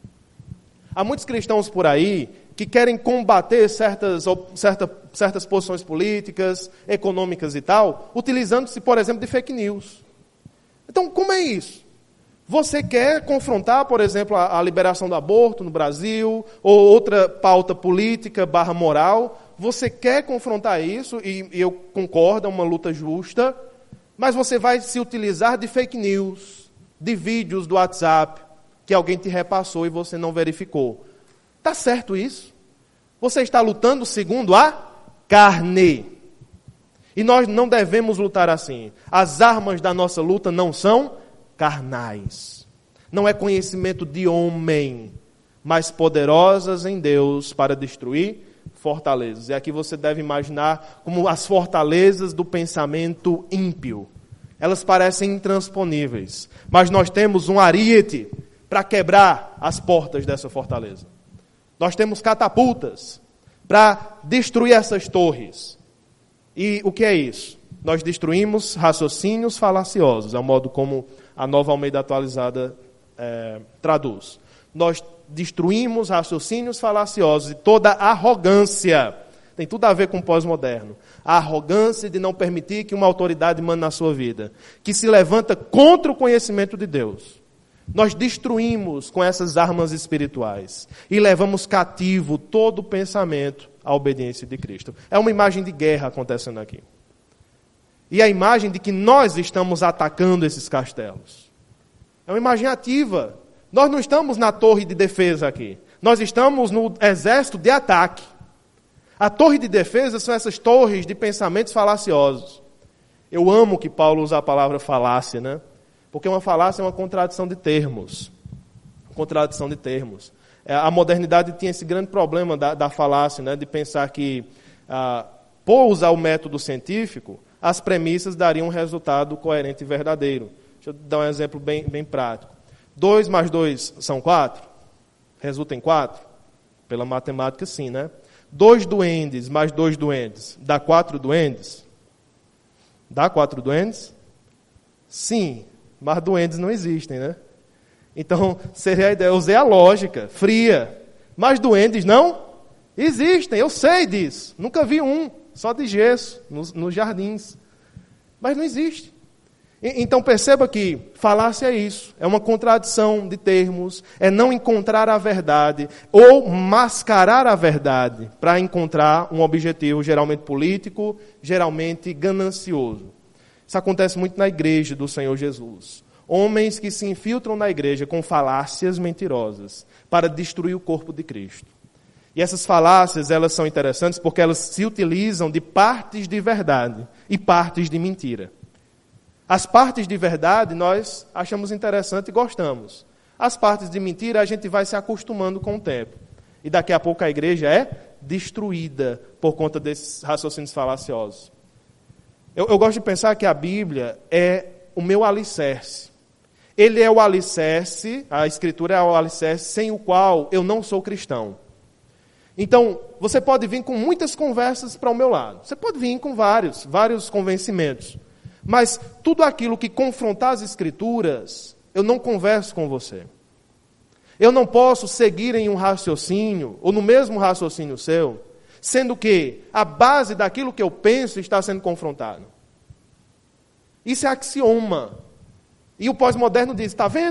Há muitos cristãos por aí que querem combater certas posições políticas, econômicas e tal, utilizando-se, por exemplo, de fake news. Então, como é isso? Você quer confrontar, por exemplo, a liberação do aborto no Brasil, ou outra pauta política / moral, você quer confrontar isso, e eu concordo, é uma luta justa, mas você vai se utilizar de fake news, de vídeos do WhatsApp, que alguém te repassou e você não verificou. Está certo isso? Você está lutando segundo a carne. E nós não devemos lutar assim. As armas da nossa luta não são carnais. Não é conhecimento de homem, mas poderosas em Deus para destruir fortalezas. E aqui você deve imaginar como as fortalezas do pensamento ímpio. Elas parecem intransponíveis, mas nós temos um ariete para quebrar as portas dessa fortaleza. Nós temos catapultas para destruir essas torres. E o que é isso? Nós destruímos raciocínios falaciosos, é o modo como a Nova Almeida Atualizada traduz. Nós destruímos raciocínios falaciosos e toda arrogância. Tem tudo a ver com o pós-moderno. A arrogância de não permitir que uma autoridade mande na sua vida, que se levanta contra o conhecimento de Deus. Nós destruímos com essas armas espirituais e levamos cativo todo o pensamento à obediência de Cristo. É uma imagem de guerra acontecendo aqui. E a imagem de que nós estamos atacando esses castelos. É uma imagem ativa. Nós não estamos na torre de defesa aqui. Nós estamos no exército de ataque. A torre de defesa são essas torres de pensamentos falaciosos. Eu amo que Paulo usa a palavra falácia, né? Porque uma falácia é uma contradição de termos. Contradição de termos. A modernidade tinha esse grande problema da falácia, né? De pensar que, por usar o método científico, as premissas dariam um resultado coerente e verdadeiro. Deixa eu dar um exemplo bem prático. 2 mais 2 são 4? Resulta em 4? Pela matemática, sim, né? 2 duendes mais 2 duendes dá 4 duendes? Dá 4 duendes? Sim, mas duendes não existem, né? Então, seria a ideia, eu usei a lógica fria. Mas duendes não existem, eu sei disso. Nunca vi um, só de gesso, nos jardins. Mas não existe. Então perceba que falácia é isso, é uma contradição de termos, é não encontrar a verdade, ou mascarar a verdade para encontrar um objetivo geralmente político, geralmente ganancioso. Isso acontece muito na igreja do Senhor Jesus. Homens que se infiltram na igreja com falácias mentirosas para destruir o corpo de Cristo. E essas falácias, elas são interessantes porque elas se utilizam de partes de verdade e partes de mentira. As partes de verdade nós achamos interessante e gostamos. As partes de mentira a gente vai se acostumando com o tempo. E daqui a pouco a igreja é destruída por conta desses raciocínios falaciosos. Eu gosto de pensar que a Bíblia é o meu alicerce. Ele é o alicerce, a Escritura é o alicerce sem o qual eu não sou cristão. Então, você pode vir com muitas conversas para o meu lado. Você pode vir com vários convencimentos. Mas tudo aquilo que confrontar as Escrituras, eu não converso com você. Eu não posso seguir em um raciocínio, ou no mesmo raciocínio seu, sendo que a base daquilo que eu penso está sendo confrontado. Isso é axioma. E o pós-moderno diz, está vendo?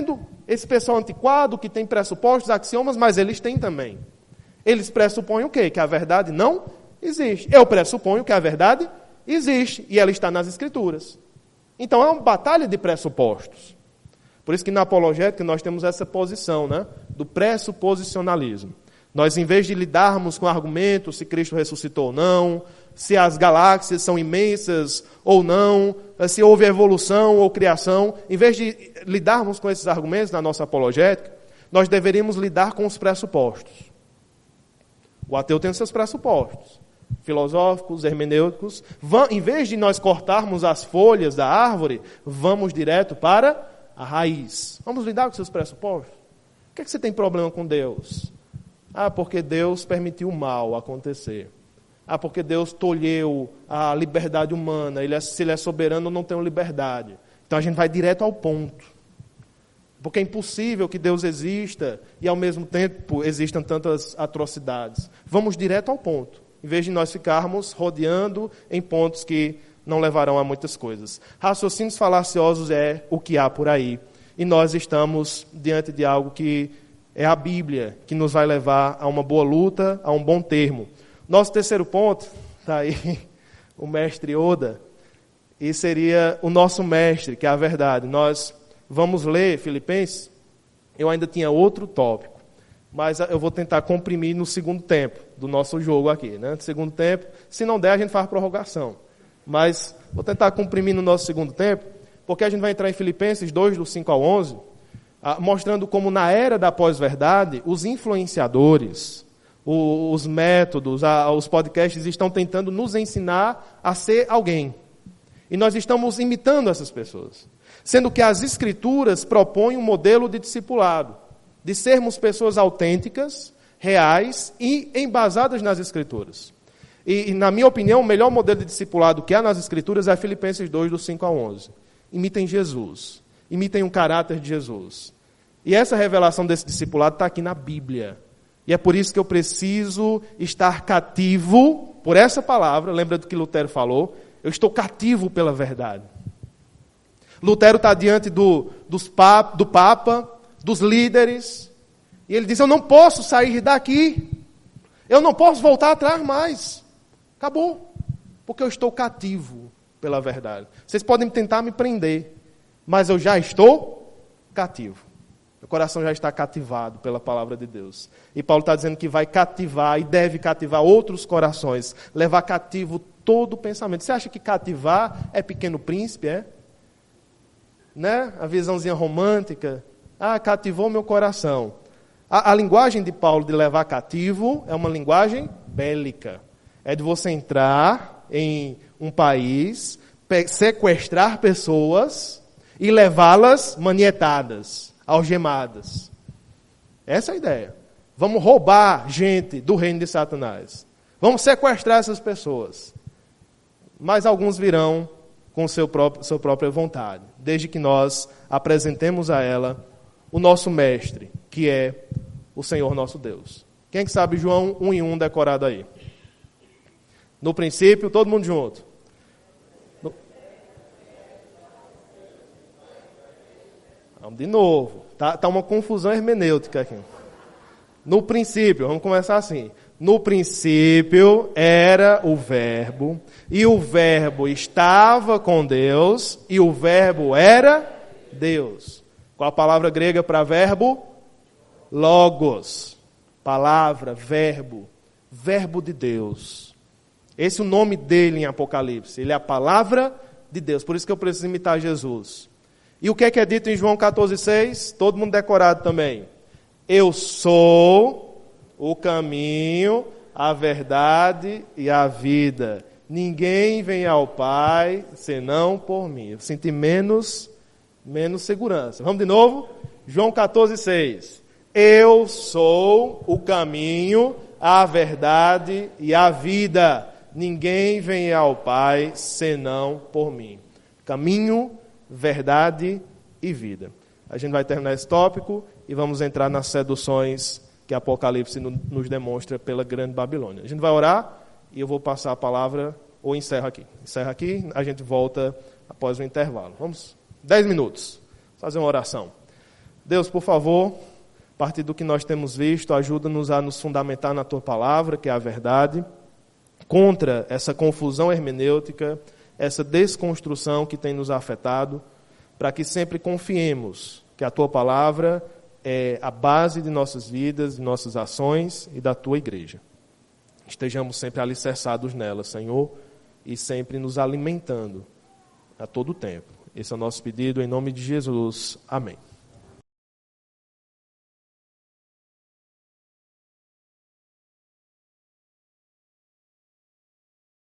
esse pessoal antiquado que tem pressupostos, axiomas, mas eles têm também. Eles pressupõem o quê? Que a verdade não existe. Eu pressuponho que a verdade existe e ela está nas Escrituras. Então é uma batalha de pressupostos. Por isso que na apologética nós temos essa posição, né, do pressuposicionalismo. Nós, em vez de lidarmos com argumentos se Cristo ressuscitou ou não, se as galáxias são imensas ou não, se houve evolução ou criação, em vez de lidarmos com esses argumentos na nossa apologética, nós deveríamos lidar com os pressupostos. O ateu tem seus pressupostos, filosóficos, hermenêuticos. Em vez de nós cortarmos as folhas da árvore, vamos direto para a raiz. Vamos lidar com seus pressupostos. Por que você tem problema com Deus? Porque Deus permitiu o mal acontecer. Porque Deus tolheu a liberdade humana. Se Ele é soberano, não tem liberdade. Então a gente vai direto ao ponto. Porque é impossível que Deus exista e ao mesmo tempo existam tantas atrocidades. Vamos direto ao ponto, em vez de nós ficarmos rodeando em pontos que não levarão a muitas coisas. Raciocínios falaciosos é o que há por aí. E nós estamos diante de algo que é a Bíblia, que nos vai levar a uma boa luta, a um bom termo. Nosso terceiro ponto, está aí o mestre Oda, e seria o nosso mestre, que é a verdade. Nós vamos ler Filipenses. Eu ainda tinha outro tópico, mas eu vou tentar comprimir no segundo tempo do nosso jogo aqui, né? No segundo tempo, se não der, a gente faz prorrogação. Mas vou tentar comprimir no nosso segundo tempo, porque a gente vai entrar em Filipenses 2, do 5 ao 11, mostrando como na era da pós-verdade, os influenciadores, os métodos, os podcasts estão tentando nos ensinar a ser alguém. E nós estamos imitando essas pessoas. Sendo que as Escrituras propõem um modelo de discipulado, de sermos pessoas autênticas, reais e embasadas nas Escrituras. E, na minha opinião, o melhor modelo de discipulado que há nas Escrituras é Filipenses 2, do 5 ao 11. Imitem Jesus. Imitem o caráter de Jesus. E essa revelação desse discipulado está aqui na Bíblia. E é por isso que eu preciso estar cativo por essa palavra. Lembra do que Lutero falou? Eu estou cativo pela verdade. Lutero está diante do Papa, dos líderes. E ele diz, eu não posso sair daqui. Eu não posso voltar atrás mais. Acabou. Porque eu estou cativo pela verdade. Vocês podem tentar me prender, mas eu já estou cativo. Meu coração já está cativado pela palavra de Deus. E Paulo está dizendo que vai cativar e deve cativar outros corações. Levar cativo todo o pensamento. Você acha que cativar é Pequeno Príncipe, é? Né? A visãozinha romântica. Cativou meu coração. A linguagem de Paulo de levar cativo é uma linguagem bélica. É de você entrar em um país, sequestrar pessoas e levá-las manietadas, algemadas. Essa é a ideia. Vamos roubar gente do reino de Satanás. Vamos sequestrar essas pessoas. Mas alguns virão com sua própria vontade, desde que nós apresentemos a ela o nosso mestre, que é o Senhor nosso Deus. Quem que sabe João 1:1 decorado aí? No princípio, todo mundo junto. Vamos de novo. Tá uma confusão hermenêutica aqui. No princípio, vamos começar assim. No princípio era o Verbo, e o Verbo estava com Deus, e o Verbo era Deus. Qual a palavra grega para verbo? Logos. Palavra, verbo. Verbo de Deus. Esse é o nome dele em Apocalipse. Ele é a palavra de Deus. Por isso que eu preciso imitar Jesus. E o que é dito em João 14,6? Todo mundo decorado também. Eu sou o caminho, a verdade e a vida. Ninguém vem ao Pai senão por mim. Eu senti menos segurança. Vamos de novo? João 14,6. Eu sou o caminho, a verdade e a vida. Ninguém vem ao Pai senão por mim. Caminho, verdade e vida. A gente vai terminar esse tópico e vamos entrar nas seduções que Apocalipse nos demonstra pela grande Babilônia. A gente vai orar e eu vou passar a palavra, ou encerro aqui. Encerro aqui, a gente volta após o intervalo. Vamos, 10 minutos, fazer uma oração. Deus, por favor, a partir do que nós temos visto, ajuda-nos a nos fundamentar na Tua palavra, que é a verdade, contra essa confusão hermenêutica, essa desconstrução que tem nos afetado, para que sempre confiemos que a Tua palavra é a base de nossas vidas, de nossas ações e da Tua igreja. Estejamos sempre alicerçados nela, Senhor, e sempre nos alimentando a todo tempo. Esse é o nosso pedido, em nome de Jesus. Amém.